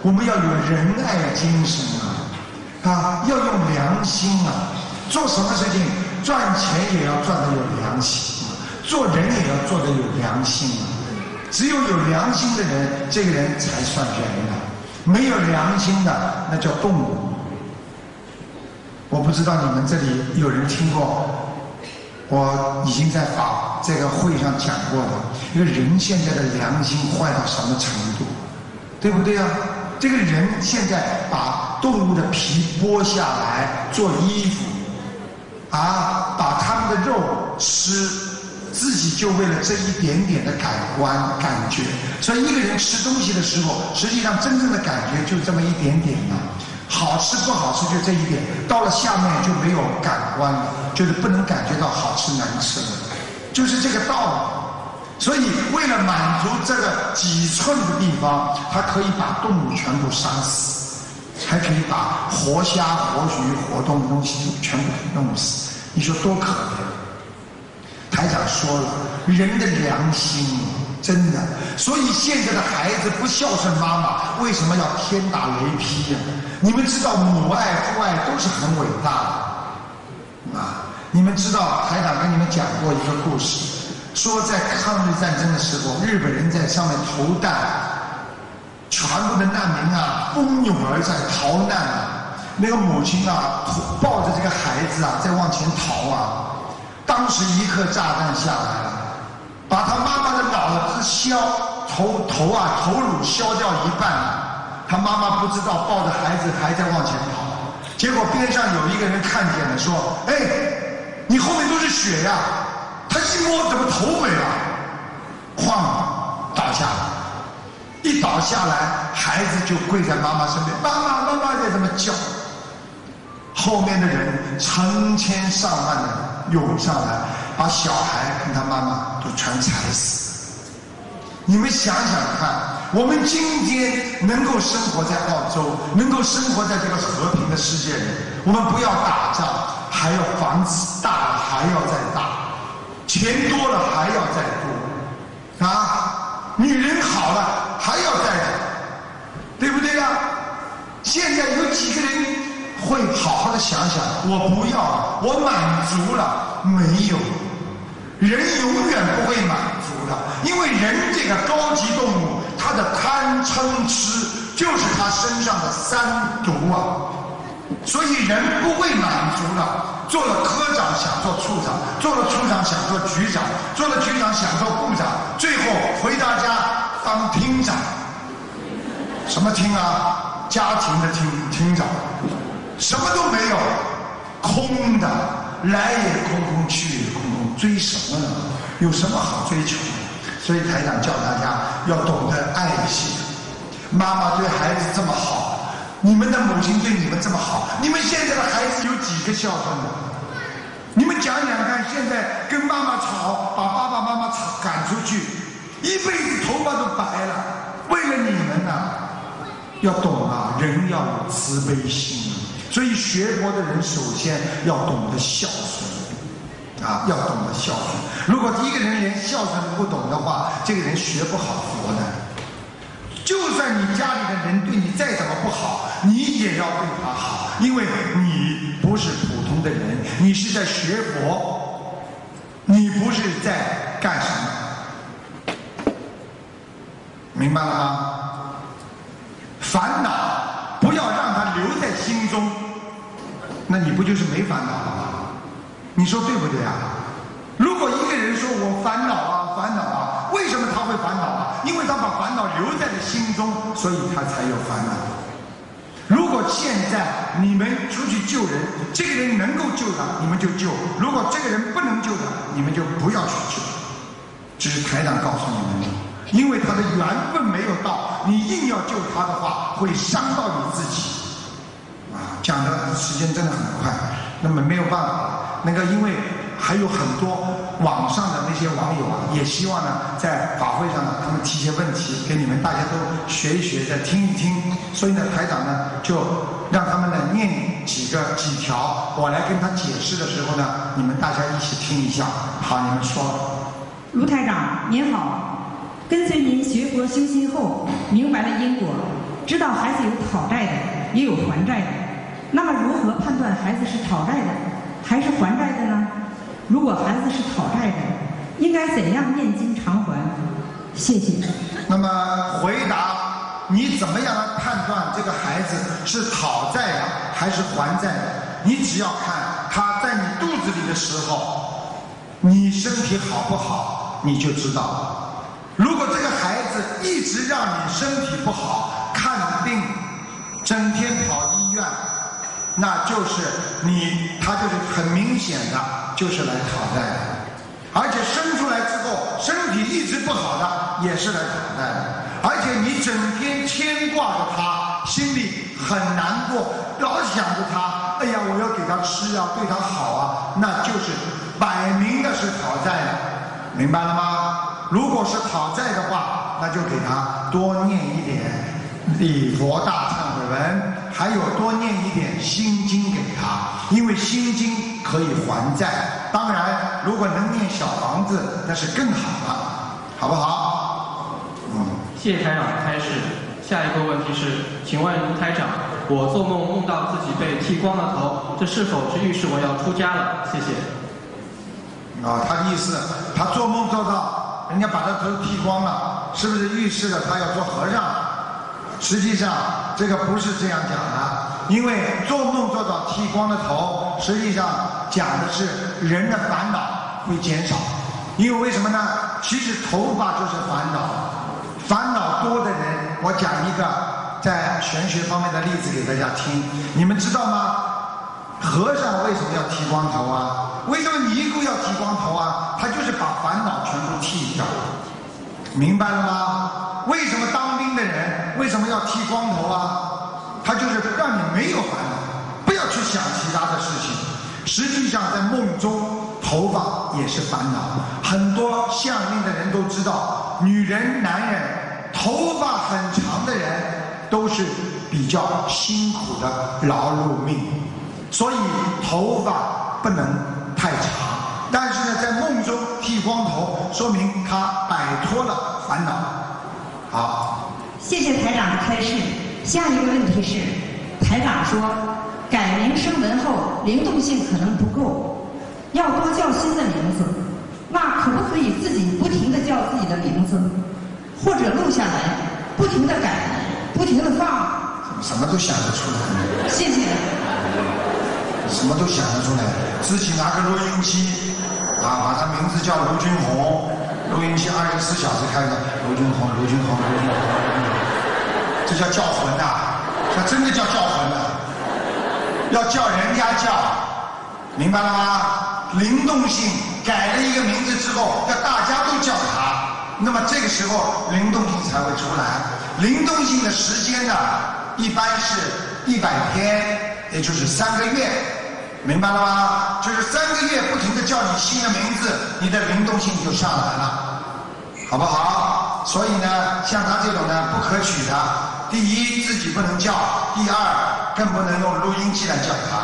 我们要有仁爱精神啊，啊，要用良心啊，做什么事情赚钱也要赚得有良心，做人也要做得有良心啊。只有有良心的人，这个人才算人啊。没有良心的，那叫动物。我不知道你们这里有人听过，我已经在法这个会上讲过了。一个人现在的良心坏到什么程度，对不对啊？这个人现在把动物的皮剥下来做衣服，啊，把他们的肉吃，自己就为了这一点点的感官感觉。所以一个人吃东西的时候，实际上真正的感觉就这么一点点了。好吃不好吃就这一点，到了下面就没有感官了，就是不能感觉到好吃难吃了，就是这个道理。所以为了满足这个几寸的地方，他可以把动物全部杀死，还可以把活虾活鱼活动的东西全部弄死，你说多可怜。台长说了，人的良心真的，所以现在的孩子不孝顺妈妈，为什么要天打雷劈呀、啊？你们知道母爱父爱都是很伟大的啊！你们知道台长跟你们讲过一个故事，说在抗日战争的时候，日本人在上面投弹，全部的难民啊蜂拥而在逃难啊，那个母亲啊抱着这个孩子啊在往前逃啊，当时一颗炸弹下来了，把他妈妈的脑子削头头啊头颅削掉一半了。他妈妈不知道，抱着孩子还在往前跑，结果边上有一个人看见了，说：“哎，你后面都是血呀！”他一摸，怎么头没了？哐，倒下了。一倒下来，孩子就跪在妈妈身边，妈妈，妈妈在这么叫。后面的人成千上万的涌上来，把小孩跟他妈妈都全踩死。你们想想看，我们今天能够生活在澳洲，能够生活在这个和平的世界里，我们不要打仗，还要房子大了还要再大，钱多了还要再多，啊，女人好了还要再好，对不对呀？现在有几个人会好好的想想，我不要了，我满足了没有？人永远不会满足的，因为人这个高级动物，他的贪嗔痴就是他身上的三毒啊，所以人不会满足的。做了科长想做处长，做了处长想做局长，做了局长想做部长，最后回到家当厅长。什么厅啊？家庭的厅厅长，什么都没有，空的，来也空空，去也空空，追什么呢？有什么好追求的？所以台长叫大家要懂得爱惜。妈妈对孩子这么好，你们的母亲对你们这么好，你们现在的孩子有几个孝顺的？你们讲讲看，现在跟妈妈吵，把爸爸妈妈吵赶出去，一辈子头发都白了，为了你们呐、啊！要懂啊，人要有慈悲心，所以学佛的人首先要懂得孝顺啊，要懂得孝顺。如果一个人连孝顺都不懂的话，这个人学不好佛的。就算你家里的人对你再怎么不好，你也要对他好，因为你不是普通的人，你是在学佛，你不是在干什么，明白了吗？烦恼不要让它留在心中，那你不就是没烦恼了吗？你说对不对啊？如果一个人说我烦恼啊烦恼啊，为什么他会烦恼啊？因为他把烦恼留在了心中，所以他才有烦恼。如果现在你们出去救人，这个人能够救他，你们就救；如果这个人不能救他，你们就不要去救。这是台长告诉你们的，因为他的缘分没有到，你硬要救他的话，会伤到你自己。啊，讲的时间真的很快，那么没有办法，那个因为还有很多网上的那些网友啊，也希望呢在法会上呢，他们提些问题给你们大家都学一学，再听一听。所以呢，台长呢就让他们呢念几个几条，我来跟他解释的时候呢，你们大家一起听一下。好，你们说。 卢台长您好，跟随您学佛修心后，明白了因果， 知道孩子有讨债的，也有还债的。那么如何判断孩子是讨债的还是还债的呢？如果孩子是讨债的，应该怎样念经偿还？谢谢。 那么回答，你怎么样来判断这个孩子是讨债的还是还债的？你只要看他在你肚子里的时候，你身体好不好，你就知道了。如果这个孩子一直让你身体不好，看病，整天跑医院，那就是你，他就是很明显的，就是来讨债的。而且生出来之后，身体一直不好的，也是来讨债的。而且你整天牵挂着他，心里很难过，老想着他，哎呀，我要给他吃啊，对他好啊，那就是摆明的是讨债的，明白了吗？如果是讨债的话，那就给他多念一点礼佛大忏悔文，还有多念一点心经给他，因为心经可以还债。当然，如果能念小房子，那是更好了，好不好？嗯。 谢谢台长开示。下一个问题是，请问卢台长，我做梦梦到自己被剃光了头，这是否是预示我要出家了？谢谢。 啊，他的意思，他做梦做到人家把他头剃光了，是不是预示了他要做和尚？实际上这个不是这样讲的，因为做梦做到剃光了头，实际上讲的是人的烦恼会减少。因为为什么呢？其实头发就是烦恼，烦恼多的人，我讲一个在玄学方面的例子给大家听，你们知道吗？和尚为什么要剃光头啊？为什么尼姑要剃光头啊？他就是把烦恼全部剃掉，明白了吗？为什么当兵的人为什么要剃光头啊？他就是让你没有烦恼，不要去想其他的事情。实际上在梦中，头发也是烦恼。很多相命的人都知道，女人、男人头发很长的人都是比较辛苦的劳碌命，所以头发不能太长。但是呢，在梦中剃光头，说明他摆脱了烦恼。好， 谢谢台长的开示。下一个问题是，台长说改名声纹后灵动性可能不够，要多叫新的名字，那可不可以自己不停地叫自己的名字，或者录下来，不停地改，不停地放？ 什么都想得出来。 谢谢。 什么都想得出来，自己拿个录音机啊，把他名字叫卢军红，录音机二十四小时开着，卢军红，卢军红，卢军红，这叫叫魂呐、啊，这真的叫叫魂呐、啊，要叫人家叫，明白了吗？灵动性改了一个名字之后，要大家都叫他，那么这个时候灵动性才会出来。灵动性的时间呢，一般是一百天，也就是三个月。明白了吗？就是三个月不停地叫你新的名字，你的灵动性就上来了，好不好？所以呢，像他这种呢不可取的，第一自己不能叫，第二更不能用录音机来叫他。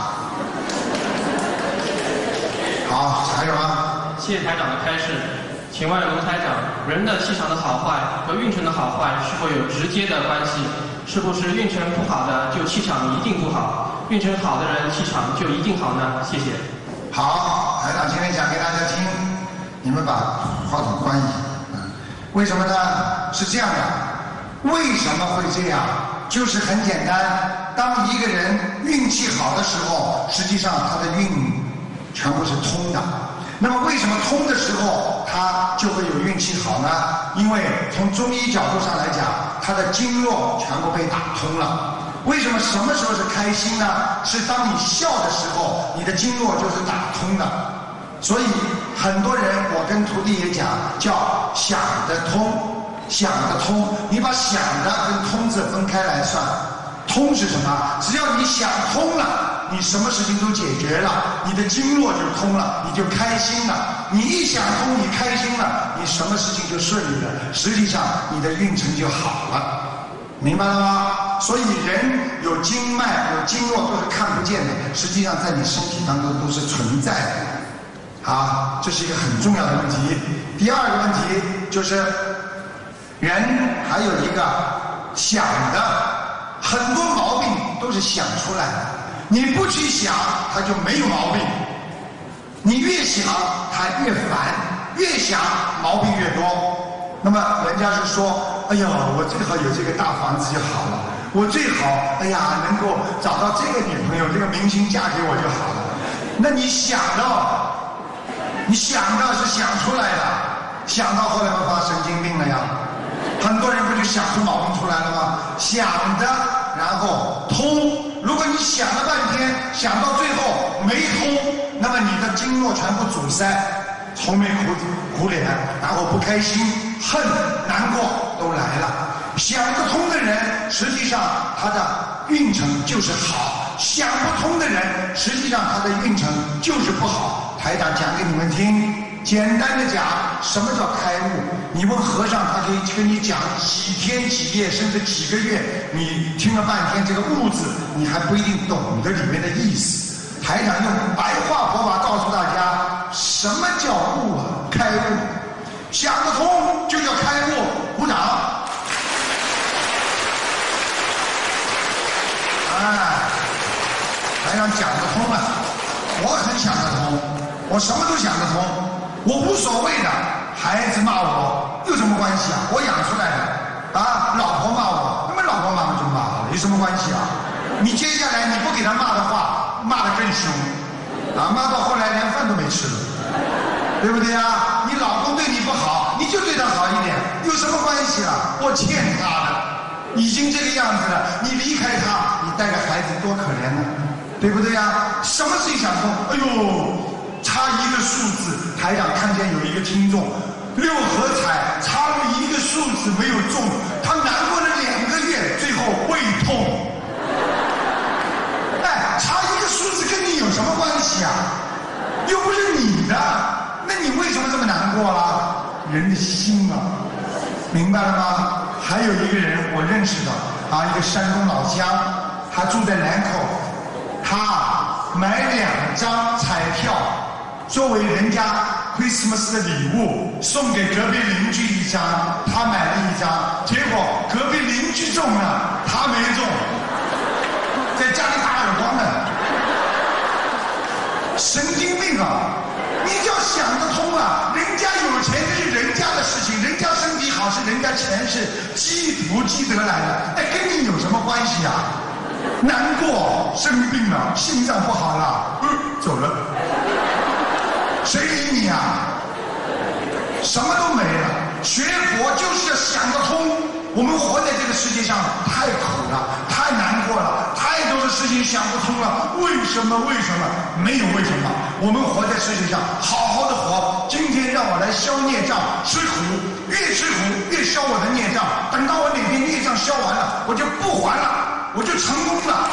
好，还有吗？ 谢谢台长的开示。请问卢台长，人的气场的好坏和运程的好坏是否有直接的关系？是不是运程不好的就气场一定不好，运程好的人气场就一定好呢？谢谢。 好，台长今天讲给大家听，你们把话筒关一下。嗯，为什么呢？是这样的，为什么会这样？就是很简单，当一个人运气好的时候，实际上他的运全部是通的。那么为什么通的时候他就会有运气好呢？因为从中医角度上来讲，他的经络全部被打通了。为什么什么时候是开心呢？是当你笑的时候，你的经络就是打通的。所以很多人，我跟徒弟也讲，叫想得通，想得通。你把想的跟通字分开来算，通是什么？只要你想通了，你什么事情都解决了，你的经络就通了，你就开心了。你一想通，你开心了，你什么事情就顺利了，实际上你的运程就好了，明白了吗？所以人有经脉有经络都是看不见的，实际上在你身体当中都是存在的。啊，这是一个很重要的问题。第二个问题就是人还有一个想的很多毛病都是想出来的，你不去想，它就没有毛病。你越想，它越烦，越想毛病越多。那么人家是说，哎呀，我最好有这个大房子就好了，我最好，哎呀，能够找到这个女朋友，这个明星嫁给我就好了。那你想到，你想到是想出来的，想到后来不发神经病了呀？很多人不就想出毛病出来了吗？想着，然后通。如果你想了半天，想到最后没通，那么你的经络全部阻塞，愁眉苦苦脸，然后不开心、恨、难过都来了。想得通的人，实际上他的运程就是好；想不通的人，实际上他的运程就是不好。台长讲给你们听，简单的讲，什么叫开悟？你问和尚，他可以跟你讲几天几夜，甚至几个月，你听了半天，这个悟字你还不一定懂得里面的意思。台长用白话佛法告诉大家，什么叫悟啊？开悟，想得通就叫开悟。鼓掌。哎，台长讲得通了，我很想得通，我什么都想得通，我无所谓的。孩子骂我有什么关系啊？我养出来的啊！老婆骂我，那么老婆骂我就骂了，有什么关系啊？你接下来你不给他骂的话，骂得更凶啊！骂到后来连饭都没吃了，对不对啊？你老公对你不好，你就对他好一点，有什么关系啊？我欠他的，已经这个样子了，你离开他，你带个孩子多可怜呢，对不对啊？什么事情想通？哎呦！差一个数字，台长看见有一个听众六合彩差了一个数字没有中，他难过了两个月，最后胃痛。哎，差一个数字跟你有什么关系啊？又不是你的，那你为什么这么难过了？人的心啊，明白了吗？还有一个人我认识的啊，一个山东老乡，他住在南口，他买两张彩票。作为人家 Christmas 的礼物，送给隔壁邻居一张，他买了一张，结果隔壁邻居中了，他没中，在家里打耳光呢。神经病啊！你就要想得通啊！人家有钱这是人家的事情，人家身体好是人家钱是积福积德来的，哎，跟你有什么关系啊？难过，生病了，心脏不好了，嗯，走了。谁理你啊？什么都没了。学佛就是要想得通。我们活在这个世界上太苦了，太难过了，太多的事情想不通了。为什么？为什么？没有为什么。我们活在世界上，好好的活。今天让我来消孽障，吃苦，越吃苦越消我的孽障。等到我哪天孽障消完了，我就不还了，我就成功了。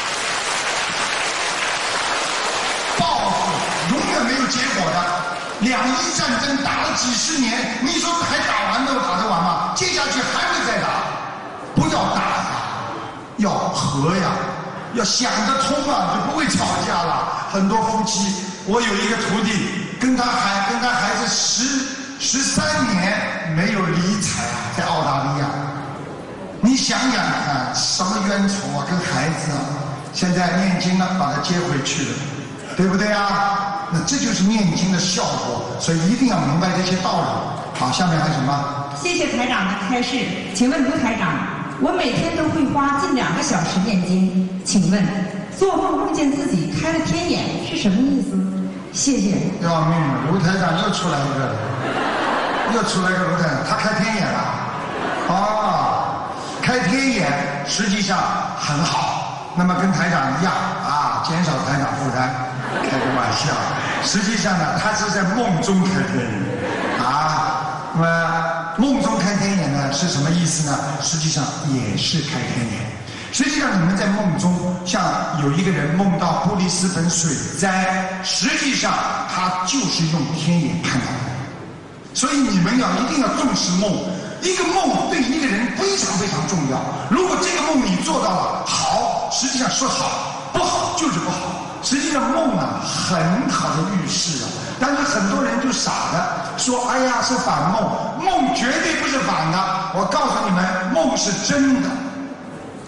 没有结果的，两伊战争打了几十年，你说还打完都打得完吗？接下去还会再打，不要打呀，要和呀，要想得通啊，就不会吵架了。很多夫妻，我有一个徒弟，跟他孩跟他孩子十十三年没有理睬啊，在澳大利亚，你想想看，什么冤仇啊，跟孩子啊，现在念经了，把他接回去了，对不对啊？那这就是念经的效果，所以一定要明白这些道理。好，下面还有什么？ 谢谢台长的开示。请问卢台长，我每天都会花近两个小时念经，请问做梦梦见自己开了天眼是什么意思？谢谢。 要命了，卢台长又出来一个了，又出来一个卢台长，他开天眼了。哦，开天眼实际上很好，那么跟台长一样啊，减少台长负担。开个玩笑，实际上呢，他是在梦中开天眼啊。那么梦中开天眼呢是什么意思呢？实际上也是开天眼。实际上你们在梦中，像有一个人梦到布里斯本水灾，实际上他就是用天眼看到的。所以你们要一定要重视梦，一个梦对一个人非常非常重要。如果这个梦你做到了好，实际上是好；不好就是不好。实际上梦啊，很好的预示啊，但是很多人就傻的说，哎呀是反梦，梦绝对不是反的。我告诉你们，梦是真的。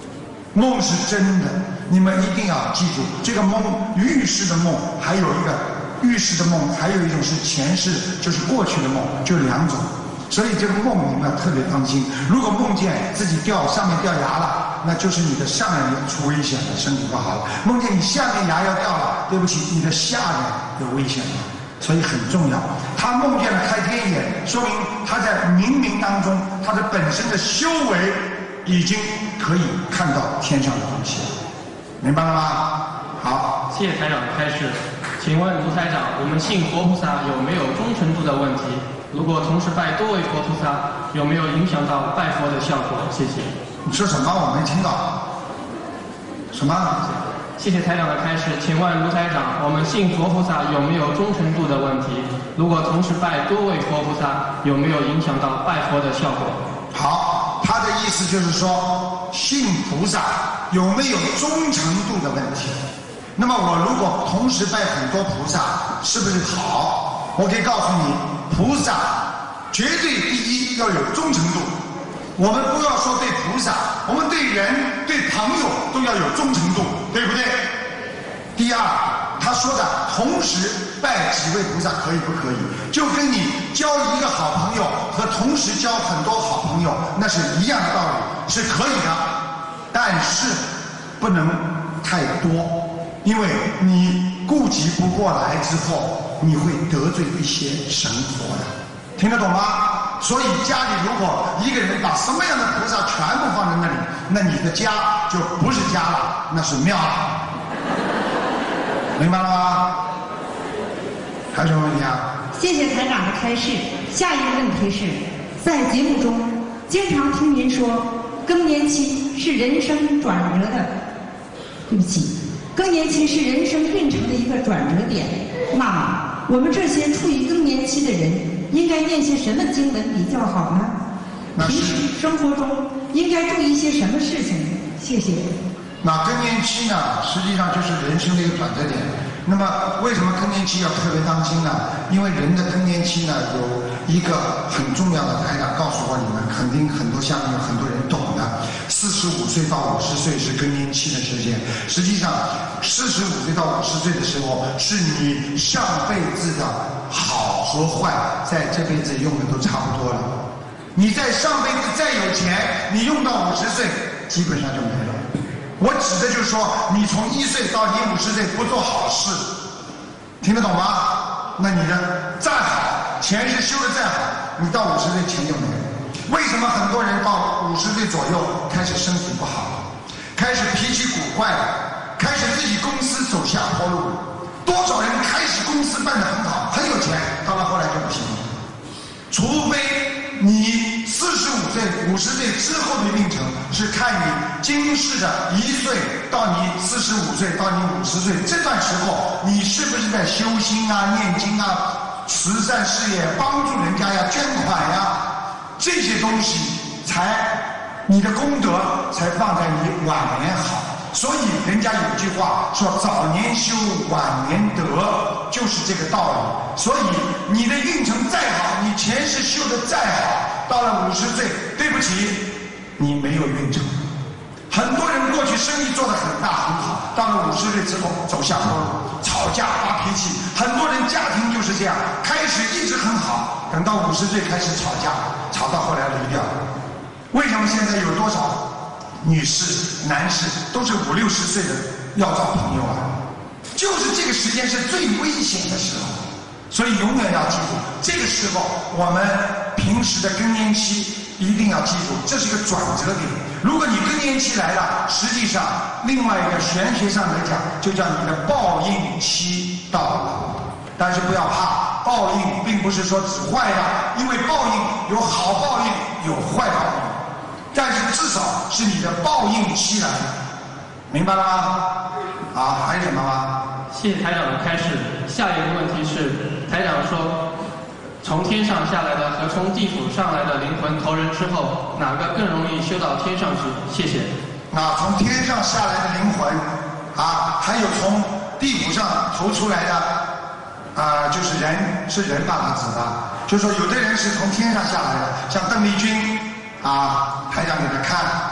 梦是真的，你们一定要记住，这个梦预示的梦还有一个预示的梦，还有一种是前世，就是过去的梦，就两种。所以这个梦你们要特别当心。如果梦见自己掉上面掉牙了，那就是你的上人出危险了，身体不好了。梦见你下面牙要掉了，对不起，你的下人有危险了。所以很重要。他梦见了开天眼，说明他在冥冥当中，他的本身的修为已经可以看到天上的东西了，明白了吗？好， 谢谢台长的开示。请问卢台长，我们信佛菩萨有没有忠诚度的问题？如果同时拜多位佛菩萨，有没有影响到拜佛的效果？谢谢。 你说什么？我没听到。什么？ 谢谢台长的开示。请问卢台长，我们信佛菩萨有没有忠诚度的问题？如果同时拜多位佛菩萨，有没有影响到拜佛的效果？ 好，他的意思就是说，信菩萨有没有忠诚度的问题。那么我如果同时拜很多菩萨，是不是好？我可以告诉你，菩萨绝对第一要有忠诚度。我们不要说对菩萨，我们对人、对朋友都要有忠诚度，对不对？第二，他说的同时拜几位菩萨可以不可以？就跟你交一个好朋友和同时交很多好朋友，那是一样的道理，是可以的，但是不能太多，因为你顾及不过来之后，你会得罪一些神佛的，听得懂吗？所以家里如果一个人把什么样的菩萨全部放在那里，那你的家就不是家了，那是庙了，明白了吗？还有什么问题啊？ 谢谢台长的开示。下一个问题是，在节目中经常听您说，更年期是人生转折的，对不起，更年期是人生运程的一个转折点。那么，我们这些处于更年期的人，应该念些什么经文比较好呢？平时生活中应该注意些什么事情？谢谢。 那更年期呢，实际上就是人生的一个转折点。那么为什么更年期要特别当心呢？因为人的更年期呢，有一个很重要的，台长告诉过你们，肯定很多下面有很多人懂的。四十五岁到五十岁是更年期的时间，实际上四十五岁到五十岁的时候，是你上辈子的好和坏，在这辈子用的都差不多了。你在上辈子再有钱，你用到五十岁，基本上就没了。我指的就是说，你从一岁到你五十岁不做好事，听得懂吗？那你的再好，前世修的再好，你到五十岁钱就没了。为什么很多人到五十岁左右开始身体不好，开始脾气古怪了，开始自己公司走下坡路？多少人开始公司办得很好，很有钱，到了后来就不行了。除非你四十五岁、五十岁之后的运程是看你今世的一岁到你四十五岁到你五十岁这段时候，你是不是在修心啊、念经啊、慈善事业、帮助人家呀、捐款呀，这些东西才你的功德才放在你晚年好。所以人家有句话说，早年修晚年得，就是这个道理。所以你的运程再好，你前世修的再好，到了五十岁，对不起，你没有运程。很多人过去生意做得很大很好，到了五十岁之后走下坡路，吵架发脾气。很多人家庭就是这样，开始一直很好，等到五十岁开始吵架，吵到后来离掉。为什么现在有多少女士、男士都是五六十岁的要找朋友啊？就是这个时间是最危险的时候，所以永远要记住，这个时候我们平时的更年期一定要记住，这是一个转折点。如果你更年期来了，实际上另外一个玄学上来讲，就叫你的报应期到了。但是不要怕，报应并不是说只坏的，因为报应有好报应，有坏报应。但是至少是你的报应期来的，明白了吗？啊，还有什么吗？ 谢谢台长的开示。下一个问题是，台长说，从天上下来的和从地府上来的灵魂投人之后，哪个更容易修到天上去？谢谢。 啊，从天上下来的灵魂，啊，还有从地府上投出来的，啊，就是人，是人吧？他指的，就是说有的人是从天上下来的，像邓丽君。啊，台长给他看啊，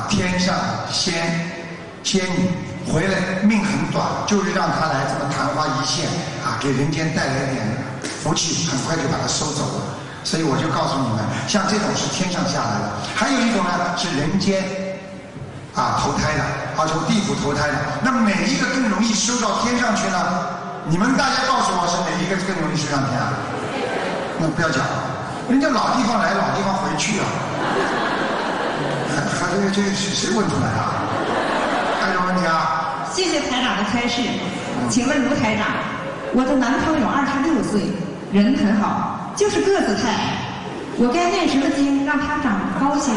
天上仙仙女回来命很短，就是让她来这么昙花一现啊，给人间带来点福气，很快就把她收走了。所以我就告诉你们，像这种是天上下来的，还有一种呢是人间啊投胎的，啊从地府投胎的。那么哪一个更容易收到天上去呢？你们大家告诉我是哪一个更容易收上天啊？那不要讲，人家老地方来，老地方回去啊。还还这个这个是谁问出来的？还有问题啊？ 谢谢台长的开示。请问卢台长，我的男朋友二十六岁，人很好，就是个子太矮，我该念什么经让他长高些？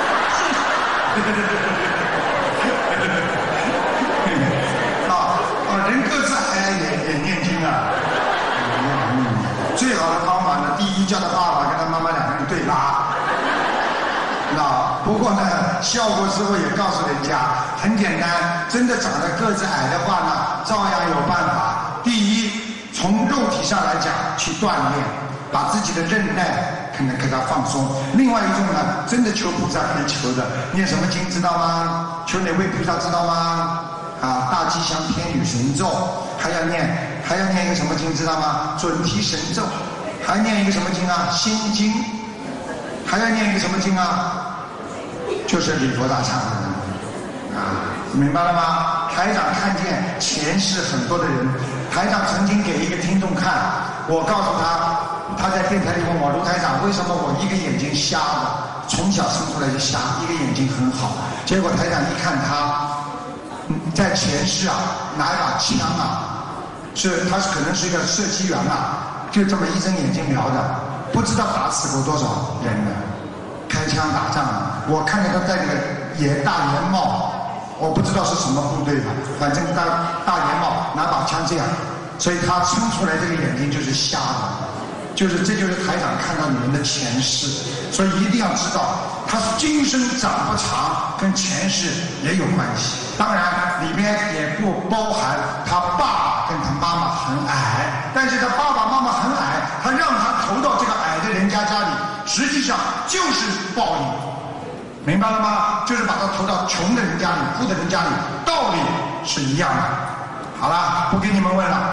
啊啊，人个子矮也也念经啊。嗯，最好的方法呢，第一叫他爸爸跟他妈妈两个人对拉。啊，不过呢，效果师傅也告诉人家，很简单，真的长得个子矮的话呢，照样有办法。第一，从肉体上来讲去锻炼，把自己的韧带可能给它放松。另外一种呢，真的求菩萨可以求的，念什么经知道吗？求哪位菩萨知道吗？啊，大吉祥天女神咒，还要念，还要念一个什么经知道吗？准提神咒，还念一个什么经啊？心经，还要念一个什么经啊？就是礼佛大忏悔文啊，明白了吗？台长看见前世很多的人，台长曾经给一个听众看，我告诉他，他在电台里问我，卢台长，为什么我一个眼睛瞎的，从小生出来就瞎，一个眼睛很好？结果台长一看他，在前世啊，拿一把枪啊，是他是可能是一个射击员啊，就这么一睁眼睛瞄的，不知道打死过多少人呢。开枪打仗，我看见他戴那个野大檐帽，我不知道是什么部队的，反正大大檐帽，拿把枪这样，所以他撑出来这个眼睛就是瞎的，就是这就是台长看到你们的前世，所以一定要知道，他今生长不长跟前世也有关系，当然里边也不包含他爸爸跟他妈妈很矮，但是他爸爸妈妈很矮，他让他投到这个矮的人家家里。实际上就是报应，明白了吗？就是把他投到穷的人家里、富的人家里，道理是一样的。好了，不给你们问了。